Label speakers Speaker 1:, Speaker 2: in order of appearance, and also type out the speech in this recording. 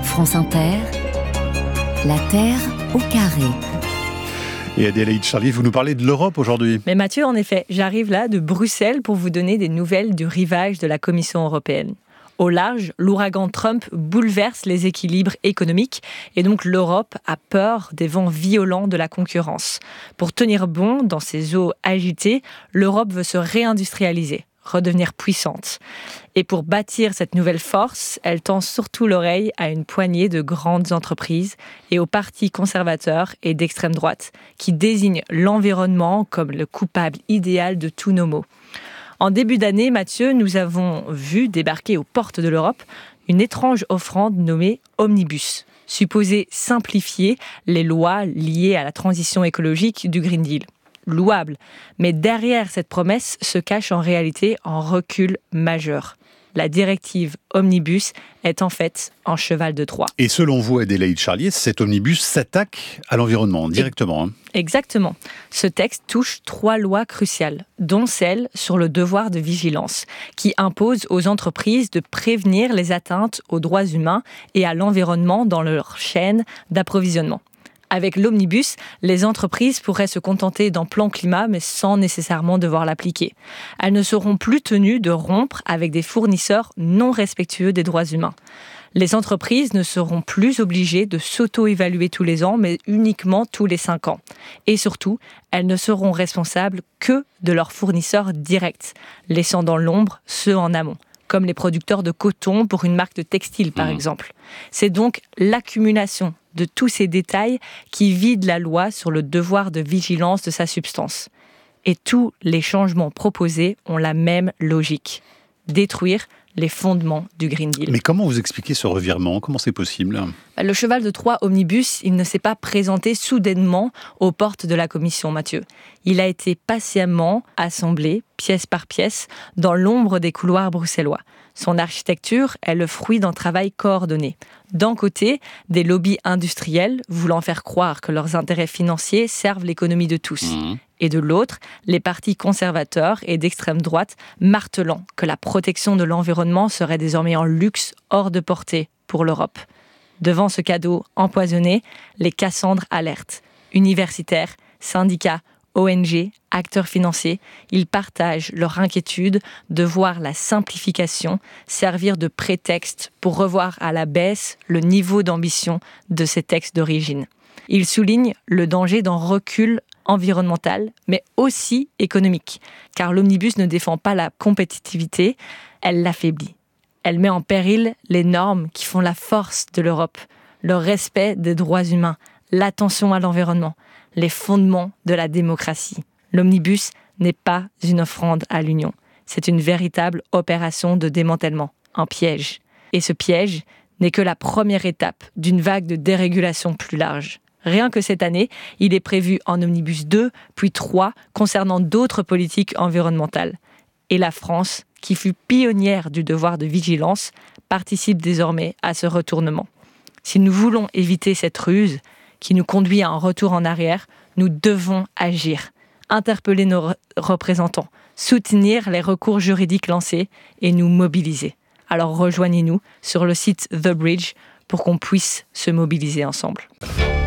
Speaker 1: France Inter, la Terre au carré.
Speaker 2: Et Adélaïde Charlier, vous nous parlez de l'Europe aujourd'hui.
Speaker 3: Mais Mathieu, en effet, j'arrive là de Bruxelles pour vous donner des nouvelles du rivage de la Commission européenne. Au large, l'ouragan Trump bouleverse les équilibres économiques et donc l'Europe a peur des vents violents de la concurrence. Pour tenir bon dans ces eaux agitées, l'Europe veut se réindustrialiser, redevenir puissante. Et pour bâtir cette nouvelle force, elle tend surtout l'oreille à une poignée de grandes entreprises et aux partis conservateurs et d'extrême droite qui désignent l'environnement comme le coupable idéal de tous nos maux. En début d'année, Mathieu, nous avons vu débarquer aux portes de l'Europe une étrange offrande nommée Omnibus, supposée simplifier les lois liées à la transition écologique du Green Deal. Louable, mais derrière cette promesse se cache en réalité un recul majeur. La directive Omnibus est en fait un cheval de Troie.
Speaker 2: Et selon vous, Adélaïde Charlier, cet Omnibus s'attaque à l'environnement directement.
Speaker 3: Exactement. Ce texte touche 3 lois cruciales, dont celle sur le devoir de vigilance, qui impose aux entreprises de prévenir les atteintes aux droits humains et à l'environnement dans leur chaîne d'approvisionnement. Avec l'Omnibus, les entreprises pourraient se contenter d'un plan climat, mais sans nécessairement devoir l'appliquer. Elles ne seront plus tenues de rompre avec des fournisseurs non respectueux des droits humains. Les entreprises ne seront plus obligées de s'auto-évaluer tous les ans, mais uniquement tous les 5 ans. Et surtout, elles ne seront responsables que de leurs fournisseurs directs, laissant dans l'ombre ceux en amont, comme les producteurs de coton pour une marque de textile, par exemple. C'est donc l'accumulation de tous ces détails qui vide la loi sur le devoir de vigilance de sa substance. Et tous les changements proposés ont la même logique. Détruire les fondements du Green Deal.
Speaker 2: Mais comment vous expliquez ce revirement ? Comment c'est possible ?
Speaker 3: Le cheval de Troie Omnibus, il ne s'est pas présenté soudainement aux portes de la Commission, Mathieu. Il a été patiemment assemblé, pièce par pièce, dans l'ombre des couloirs bruxellois. Son architecture est le fruit d'un travail coordonné. D'un côté, des lobbies industriels voulant faire croire que leurs intérêts financiers servent l'économie de tous. Et de l'autre, les partis conservateurs et d'extrême droite martelant que la protection de l'environnement serait désormais un luxe hors de portée pour l'Europe. Devant ce cadeau empoisonné, les Cassandres alertent. Universitaires, syndicats, ONG, acteurs financiers, ils partagent leur inquiétude de voir la simplification servir de prétexte pour revoir à la baisse le niveau d'ambition de ces textes d'origine. Ils soulignent le danger d'un recul environnemental, mais aussi économique, car l'Omnibus ne défend pas la compétitivité, elle l'affaiblit. Elle met en péril les normes qui font la force de l'Europe, le respect des droits humains, l'attention à l'environnement, les fondements de la démocratie. L'Omnibus n'est pas une offrande à l'Union. C'est une véritable opération de démantèlement, un piège. Et ce piège n'est que la première étape d'une vague de dérégulation plus large. Rien que cette année, il est prévu un Omnibus 2, puis 3, concernant d'autres politiques environnementales. Et la France, qui fut pionnière du devoir de vigilance, participe désormais à ce retournement. Si nous voulons éviter cette ruse qui nous conduit à un retour en arrière, nous devons agir, interpeller nos représentants, soutenir les recours juridiques lancés et nous mobiliser. Alors rejoignez-nous sur le site The Bridge pour qu'on puisse se mobiliser ensemble.